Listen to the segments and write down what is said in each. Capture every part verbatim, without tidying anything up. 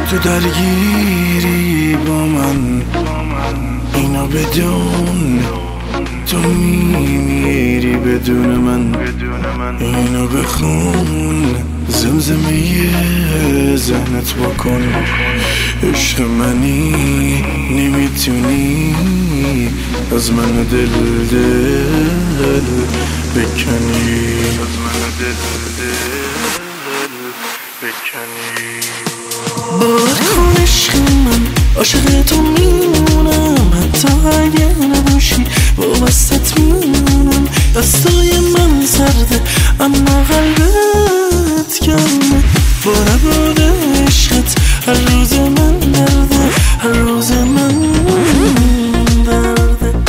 تو درگیری با من، اینو بدون تو میمیری بدون من. اینو بخون زمزمه ذهنت بکن، عشق منی نمیتونی از من دل دل بکنی، از من دل دل بکنی. باور کن عشق من عاشق تو میمونم، حتی اگه نباشی وابستت میمونم. دستای من سرده اما قلبت گرمه، با نبود عشقت هر روز من درده، هر روز من درده.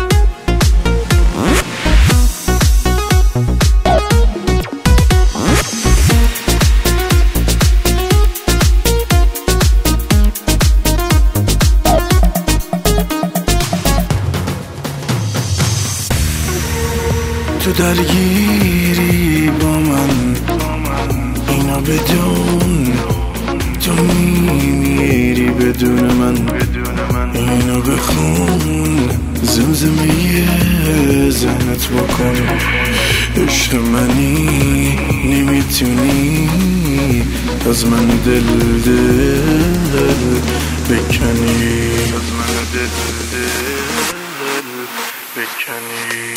تو درگیری با من، اینو بدون تو میمیری بدون من. اینو بخون زمزمه ذهنت بکن، عشق منی نمیتونی از من دل دل بکنی، از من دل دل بکنی.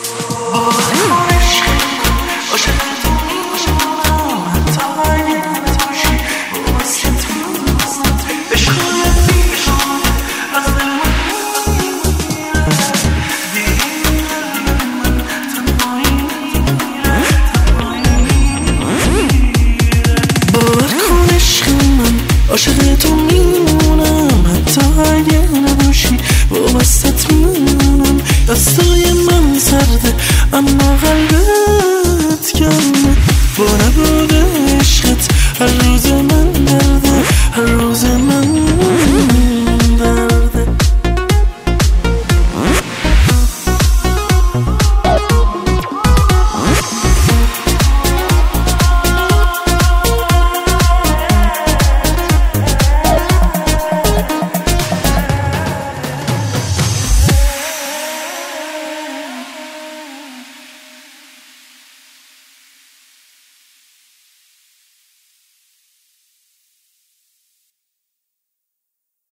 عاشق تو میمونم، حتی اگه نباشی وابستت میمونم. دستای